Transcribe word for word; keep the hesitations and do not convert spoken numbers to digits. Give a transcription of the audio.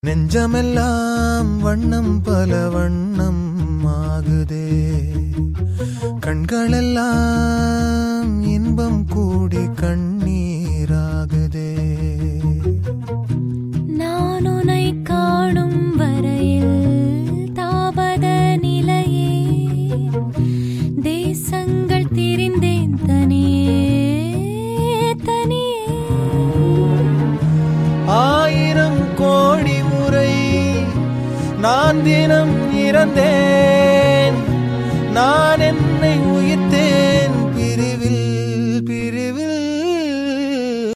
நெஞ்சமெல்லாம் வண்ணம் பல வண்ணம் ஆகுதே, கண்களெல்லாம் இன்பம் கூடி கண்ணீராகுதே. நான் உன்னை காணும் வரையில் தாபத நிலையே, தேசங்கள் திரிந்தேன் தனியே தனியே. ஆயிரம் கோடி முறை நான் தினம் இறந்தேன், நான் என்